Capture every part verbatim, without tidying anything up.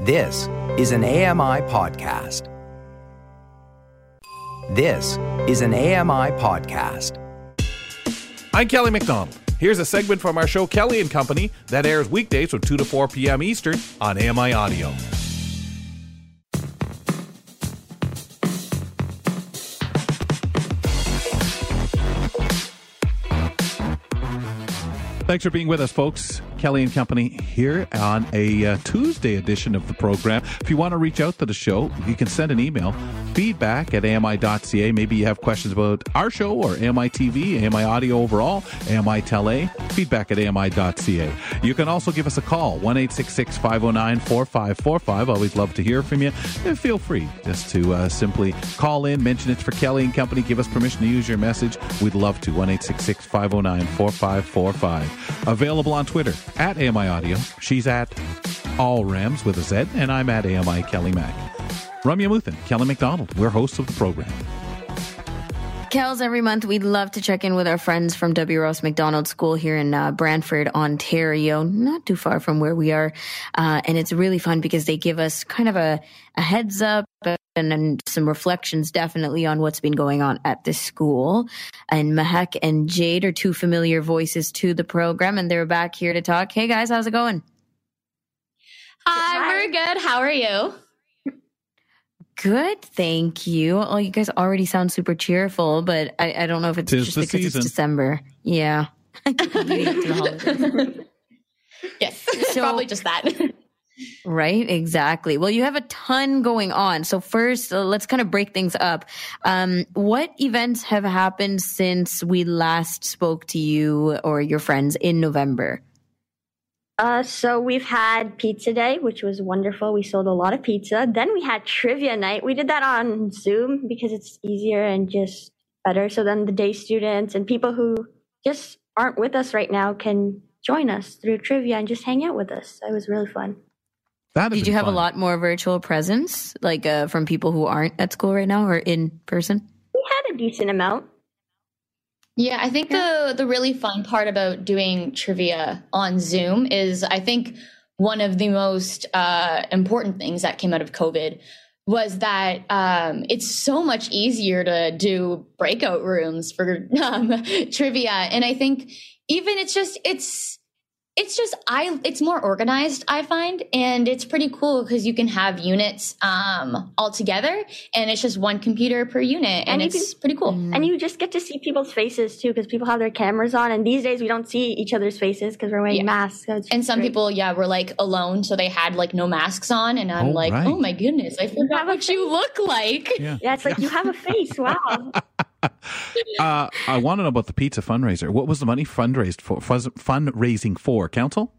This is an A M I podcast. This is an A M I podcast. I'm Kelly McDonald. Here's a segment from our show Kelly and Company that airs weekdays from two to four p.m. Eastern on A M I Audio. Thanks for being with us, folks. Kelly and Company here on a uh, Tuesday edition of the program. If you want to reach out to the show, you can send an email, feedback at A M I dot C A. Maybe you have questions about our show or A M I T V, A M I Audio overall, A M I Tele, feedback at A M I dot C A. You can also give us a call, one eight six six, five oh nine, four five four five. Always love to hear from you. And feel free just to uh, simply call in, mention it's for Kelly and Company, give us permission to use your message. We'd love to. one eight six six, five oh nine, four five four five. Available on Twitter at A M I Audio. She's at All Rams with a Z, and I'm at A M I Kelly Mac. Ramya Muthan, Kelly McDonald. We're hosts of the program. Kels, every month we'd love to check in with our friends from W. Ross Macdonald School here in uh, Brantford, Ontario, not too far from where we are. Uh, and it's really fun because they give us kind of a, a heads up and then some reflections definitely on what's been going on at this school. And Mahek and Jade are two familiar voices to the program, and they're back here to talk. Hey guys, how's it going? Hi, Hi. We're good. How are you? Good, thank you. Oh, you guys already sound super cheerful, but I, I don't know if it's Tis just the because season. It's December. Yeah. Yes, so, probably just that. Right, exactly. Well, you have a ton going on. So first, uh, let's kind of break things up. Um, what events have happened since we last spoke to you or your friends in November? Uh, so we've had pizza day, which was wonderful. We sold a lot of pizza. Then we had trivia night. We did that on Zoom because it's easier and just better. So then the day students and people who just aren't with us right now can join us through trivia and just hang out with us. So it was really fun. Did you have fun. a lot more virtual presence, like uh, from people who aren't at school right now or in person? We had a decent amount. Yeah, I think the the really fun part about doing trivia on Zoom is I think one of the most uh, important things that came out of COVID was that um, it's so much easier to do breakout rooms for um, trivia. And I think even it's just it's it's just I it's more organized, I find, and it's pretty cool because you can have units um, all together, and it's just one computer per unit, and, and it's can, pretty cool. And you just get to see people's faces too, because people have their cameras on, and these days we don't see each other's faces because we're wearing yeah. masks. So and some great. people, yeah, were like alone, so they had like no masks on, and I'm oh, like, right. oh my goodness, I forgot what you look like. Yeah, yeah it's like you have a face. Wow. uh, I want to know about the pizza fundraiser. What was the money fundraised for? Fuzz, fundraising for council?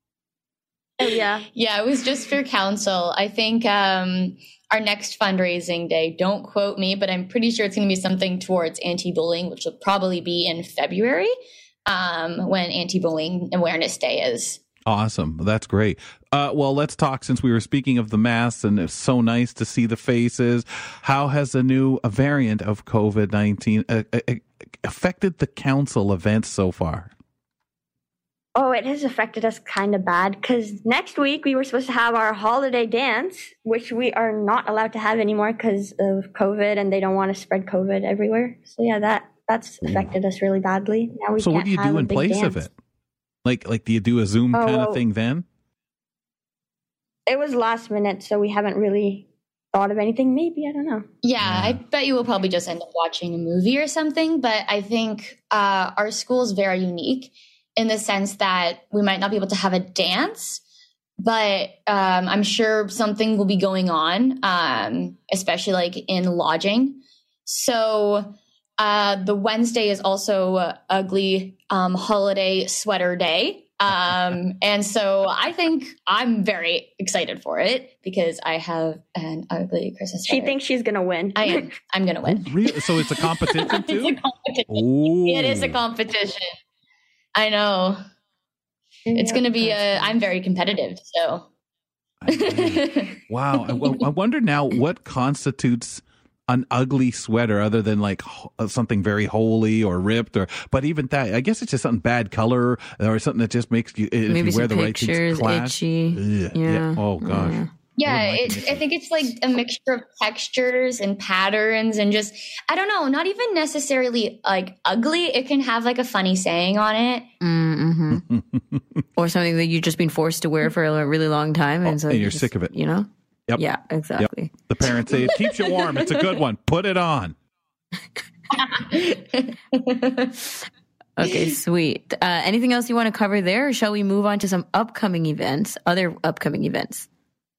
Oh yeah, yeah. It was just for council. I think um, our next fundraising day. Don't quote me, but I'm pretty sure it's going to be something towards anti-bullying, which will probably be in February um, when Anti-Bullying Awareness Day is. Awesome. That's great. Uh, well, let's talk since we were speaking of the masks and it's so nice to see the faces. How has the new variant of COVID nineteen uh, uh, affected the council events so far? Oh, it has affected us kind of bad because next week we were supposed to have our holiday dance, which we are not allowed to have anymore because of COVID and they don't want to spread COVID everywhere. So yeah, that that's affected us really badly. Now we so can't what do you have do a in big place dance. of it? Like, like, do you do a Zoom oh, kind well, of thing then? It was last minute, so we haven't really thought of anything. Maybe, I don't know. Yeah, yeah. I bet you will probably just end up watching a movie or something. But I think uh, our school is very unique in the sense that we might not be able to have a dance, but um, I'm sure something will be going on, um, especially like in lodging. So uh, the Wednesday is also uh, ugly um, holiday sweater day. Um, and so I think I'm very excited for it because I have an ugly Christmas sweater. She thinks she's going to win. I am. I'm going to win. Oh, really? So it's a competition too? It's a competition. Ooh. It is a competition. I know. It's going to be a, I'm very competitive. So. Wow. I, I wonder now what constitutes an ugly sweater other than like something very holy or ripped or, but even that, I guess it's just something bad color or something that just makes you, if Maybe you wear some the right things, pictures, class. itchy. Ugh, yeah. yeah. Oh gosh. Yeah. Yeah, it, I think it's like a mixture of textures and patterns and just, I don't know, not even necessarily like ugly. It can have like a funny saying on it. Mm-hmm. Or something that you've just been forced to wear for a really long time. And, oh, so and you you're just, sick of it. You know? Yep. Yeah, exactly. Yep. The parents say, it keeps you warm. It's a good one. Put it on. Okay, sweet. Uh, anything else you want to cover there, or shall we move on to some upcoming events, other upcoming events?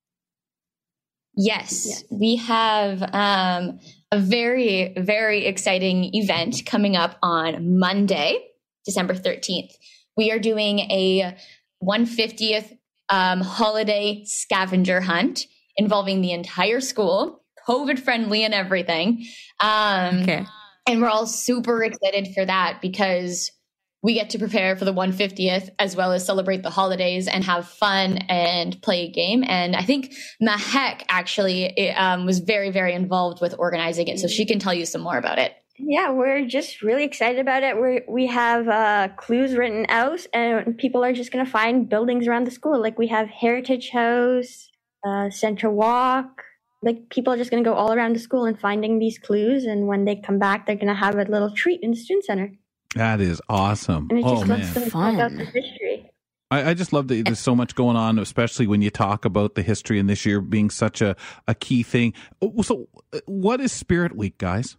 Yes, yes. we have um, a very, very exciting event coming up on Monday, December thirteenth. We are doing a one hundred fiftieth um, holiday scavenger hunt involving the entire school, COVID friendly and everything. Um, okay. And we're all super excited for that because we get to prepare for the one hundred fiftieth as well as celebrate the holidays and have fun and play a game. And I think Mahek actually it, um, was very, very involved with organizing it. So she can tell you some more about it. Yeah, we're just really excited about it. We we have uh, clues written out, and people are just going to find buildings around the school. Like we have Heritage House, uh, Center Walk. Like people are just going to go all around the school and finding these clues. And when they come back, they're going to have a little treat in the student center. That is awesome. And it oh, just man. lets them Fun. find out the history. I, I just love that there's so much going on, especially when you talk about the history and this year being such a, a key thing. So what is Spirit Week, guys?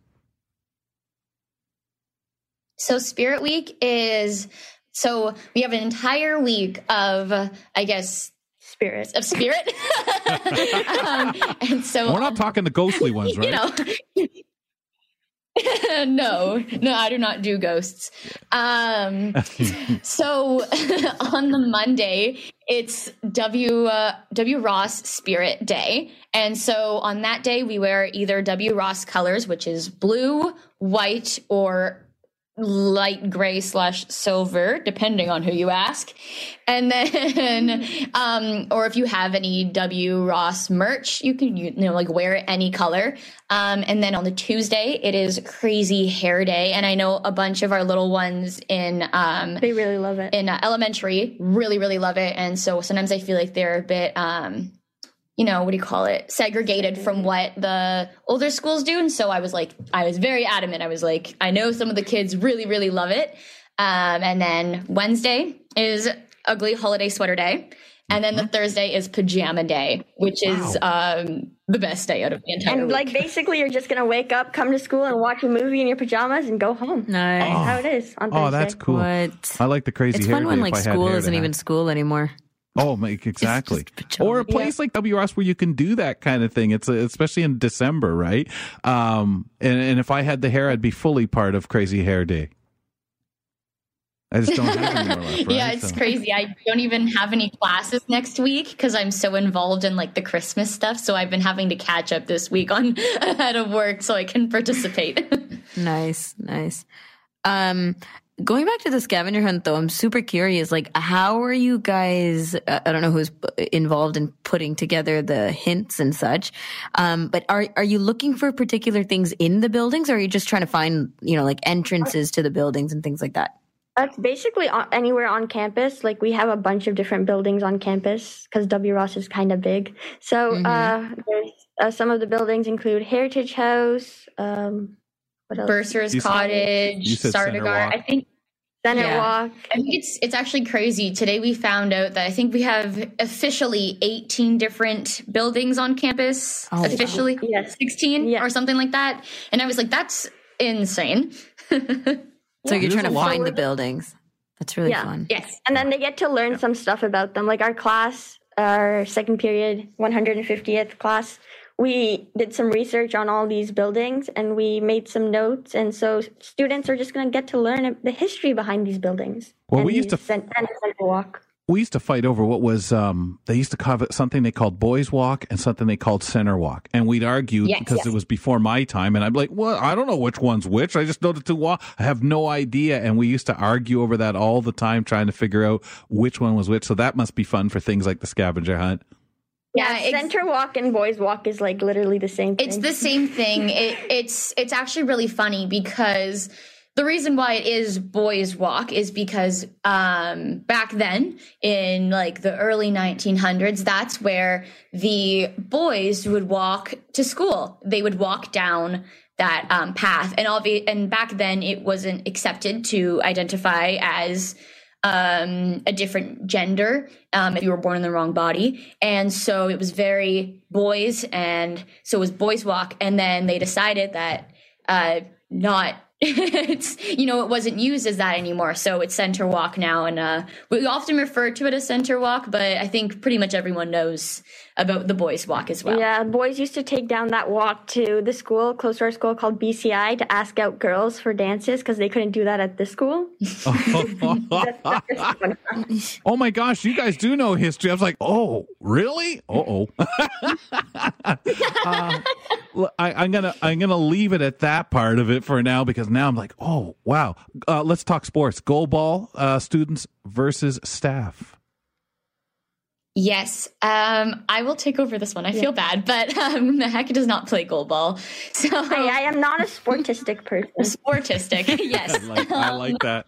So Spirit Week is, so we have an entire week of, I guess, Spirit. Of spirit. um, and so we're not talking the ghostly ones, right? You know, no, no, I do not do ghosts. Um, so on the Monday, it's W uh, W Ross Spirit Day. And so on that day, we wear either W Ross colors, which is blue, white, or light gray slash silver, depending on who you ask. And then, um, or if you have any W Ross merch, you can, you know, like wear it any color. Um, and then on the Tuesday, it is Crazy Hair Day. And I know a bunch of our little ones in, um, They really love it. in uh, elementary really, really love it. And so sometimes I feel like they're a bit, um, you know, what do you call it? Segregated from what the older schools do. And so I was like, I was very adamant. I was like, I know some of the kids really, really love it. Um, and then Wednesday is Ugly Holiday Sweater Day. And then the Thursday is Pajama Day, which is um, the best day out of the entire And week. like basically you're just going to wake up, come to school and watch a movie in your pajamas and go home. Nice. That's how it is on Thursday. Oh, that's cool. What? I like the Crazy It's Hair fun Day when if like I had school hair to isn't have. even school anymore. Oh, my, exactly. Just pajama. Or a place like W Ross where you can do that kind of thing. It's a, especially in December, right? Um, and, and if I had the hair, I'd be fully part of Crazy Hair Day. I just don't have any more left, right? Yeah, it's So- crazy. I don't even have any classes next week because I'm so involved in like the Christmas stuff. So I've been having to catch up this week on ahead of work so I can participate. Nice, nice. Um, going back to the scavenger hunt, though, I'm super curious. Like, how are you guys? Uh, I don't know who's involved in putting together the hints and such. Um, but are are you looking for particular things in the buildings, or are you just trying to find, you know, like entrances to the buildings and things like that? That's basically on, anywhere on campus. Like we have a bunch of different buildings on campus because W Ross is kind of big. So Mhm. uh, there's, uh, some of the buildings include Heritage House. Um, what else? Bursar's You said- Cottage, you said Center Sardagar. Walk. I think Center Yeah. Walk. I think it's it's actually crazy. Today we found out that I think we have officially eighteen different buildings on campus. Oh, wow. officially, Yes. sixteen Yeah. or something like that. And I was like, that's insane. So you're It is trying a to lot. find the buildings. That's really Yeah. fun. Yes. And then they get to learn some stuff about them. Like our class, our second period, one hundred fiftieth class, we did some research on all these buildings and we made some notes. And so students are just going to get to learn the history behind these buildings. Well, and we used to- these cen- and the Center Walk. We used to fight over what was, um, they used to call it something they called Boys Walk and something they called Center Walk. And we'd argue Yes, because yes. it was before my time. And I'm like, well, I don't know which one's which. I just know the two walk. I have no idea. And we used to argue over that all the time, trying to figure out which one was which. So that must be fun for things like the scavenger hunt. Yeah, Yeah, ex- Center Walk and Boys Walk is like literally the same thing. It's the same thing. It, it's it's actually really funny because the reason why it is Boys Walk is because um, back then, in like the early nineteen hundreds, that's where the boys would walk to school. They would walk down that um, path, and obvi- and back then it wasn't accepted to identify as um, a different gender um, if you were born in the wrong body, and so it was very boys, and so it was Boys Walk, and then they decided that uh, not. It's, you know, it wasn't used as that anymore. So it's Center Walk now. And uh, we often refer to it as Center Walk, but I think pretty much everyone knows about the Boys Walk as well. Yeah, boys used to take down that walk to the school, close to our school, called B C I, to ask out girls for dances because they couldn't do that at this school. Oh my gosh, you guys do know history. I was like, oh, really? Uh-oh. uh, I, I'm gonna I'm gonna leave it at that part of it for now, because now I'm like, oh wow. Uh, let's talk sports. Goalball, uh, students versus staff. Yes, um, I will take over this one. I yeah. feel bad, but um, Mehek does not play goalball. So I, I am not a sportistic person. Sportistic, yes. I like, I like that.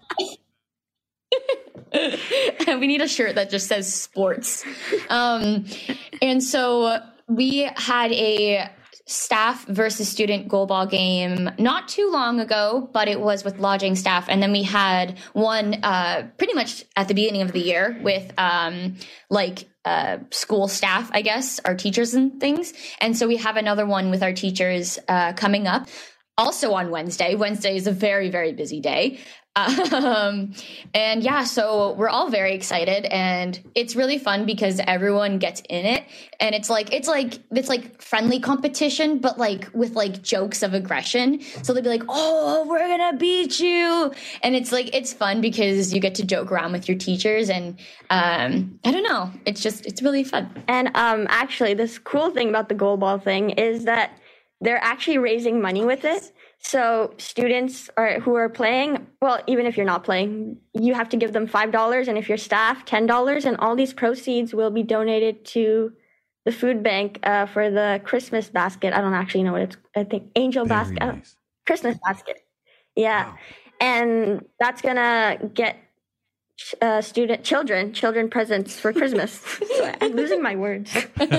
We need a shirt that just says sports. Um, and so we had a staff versus student goalball game not too long ago, but it was with lodging staff. And then we had one uh, pretty much at the beginning of the year with um, like uh, school staff, I guess, our teachers and things. And so we have another one with our teachers uh, coming up. Also on Wednesday. Wednesday is a very, very busy day. Um, and yeah, so we're all very excited, and it's really fun because everyone gets in it, and it's like, it's like, it's like friendly competition, but like with like jokes of aggression. So they'd be like, oh, we're going to beat you. And it's like, it's fun because you get to joke around with your teachers, and, um, I don't know. It's just, it's really fun. And, um, actually this cool thing about the goalball thing is that they're actually raising money with it. So students are, who are playing, well, even if you're not playing, you have to give them five dollars. And if you're staff, ten dollars. And all these proceeds will be donated to the food bank uh, for the Christmas basket. I don't actually know what it's, I think Angel Very basket, nice. Christmas basket. Yeah. Wow. And that's going to get uh, student, children, children presents for Christmas. So I'm losing my words.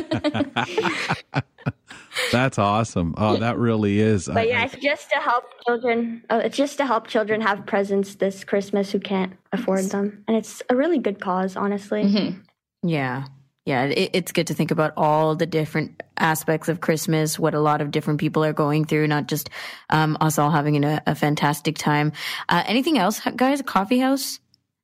That's awesome. Oh, that really is. But yeah, it's just to help children. Uh, it's just to help children have presents this Christmas who can't afford them, and it's a really good cause, honestly. Mm-hmm. Yeah, yeah. It, it's good to think about all the different aspects of Christmas, what a lot of different people are going through, not just um, us all having a, a fantastic time. Uh, anything else, guys? A coffee house?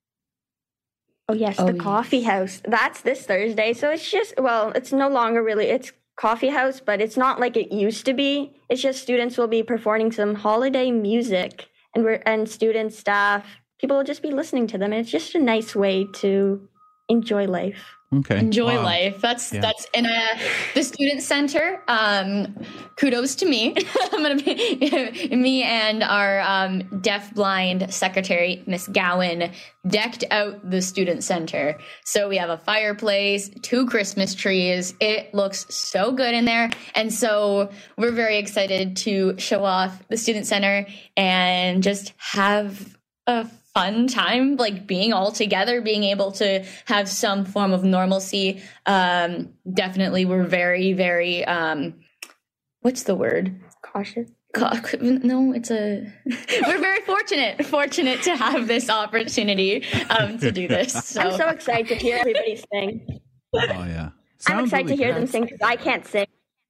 Oh yes, oh, the yes. coffee house. That's this Thursday, so it's just well, it's no longer really. It's coffee house, but it's not like it used to be. It's just students will be performing some holiday music, and we're and students, staff, people will just be listening to them, and it's just a nice way to enjoy life. Okay. Enjoy wow. life. That's yeah. that's in uh, the student center. Um, kudos to me. I'm gonna be me and our um, deaf-blind secretary, Miss Gowan, decked out the student center. So we have a fireplace, two Christmas trees. It looks so good in there, and so we're very excited to show off the student center and just have a fun time, like being all together, being able to have some form of normalcy. Um, definitely, we're very, very, um, what's the word? Cautious. Ca- no, it's a, we're very fortunate, fortunate to have this opportunity um, to do this. So. I'm so excited to hear everybody sing. Oh, yeah. Sounds I'm excited really to hear good. them sing because I can't sing.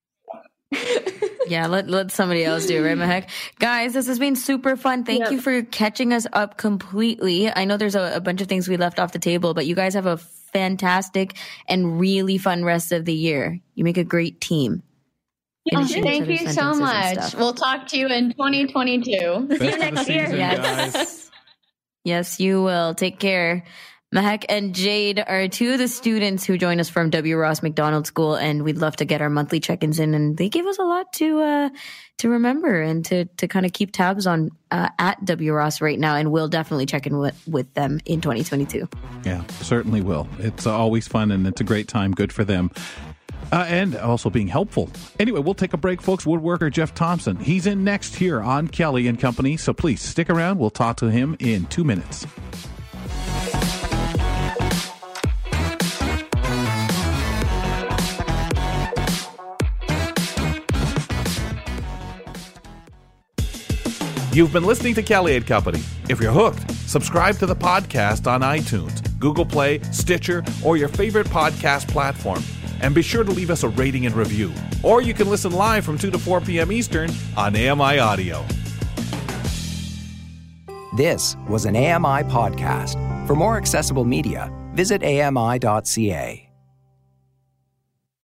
Yeah, let let somebody else do it, right, Mehek? Guys, this has been super fun. Thank yep. you for catching us up completely. I know there's a, a bunch of things we left off the table, but you guys have a fantastic and really fun rest of the year. You make a great team. Oh, thank you so much. We'll talk to you in twenty twenty-two. See you next year. Yes. Guys. Yes, you will. Take care. Mehek and Jade are two of the students who joined us from W. Ross Macdonald School, and we'd love to get our monthly check-ins in. And they give us a lot to uh, to remember and to to kind of keep tabs on uh, at W. Ross right now. And we'll definitely check in with, with them in twenty twenty-two. Yeah, certainly will. It's always fun, and it's a great time. Good for them. Uh, and also being helpful. Anyway, we'll take a break, folks. Woodworker Jeff Thompson, he's in next here on Kelly and Company, so please stick around. We'll talk to him in two minutes. You've been listening to Kelly and Company. If you're hooked, subscribe to the podcast on iTunes, Google Play, Stitcher, or your favorite podcast platform. And be sure to leave us a rating and review. Or you can listen live from two to four p.m. Eastern on A M I Audio. This was an A M I podcast. For more accessible media, visit A M I dot C A.